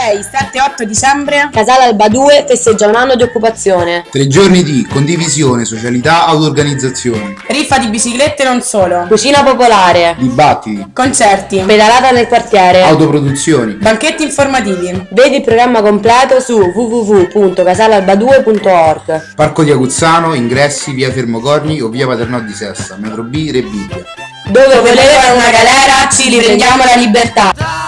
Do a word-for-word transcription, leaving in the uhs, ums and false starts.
sei, sette e otto dicembre Casale Alba due festeggia un anno di occupazione. Tre giorni di condivisione, socialità, auto-organizzazione. Riffa di biciclette non solo. Cucina popolare. Dibattiti. Concerti. Pedalata nel quartiere. Autoproduzioni. Banchetti informativi. Vedi il programma completo su w w w punto casale alba due punto org. Parco di Aguzzano, ingressi via Fermocorni o via Paternò di Sessa, metro B, Rebibbia. Dove Dove voleva una galera ci riprendiamo la libertà.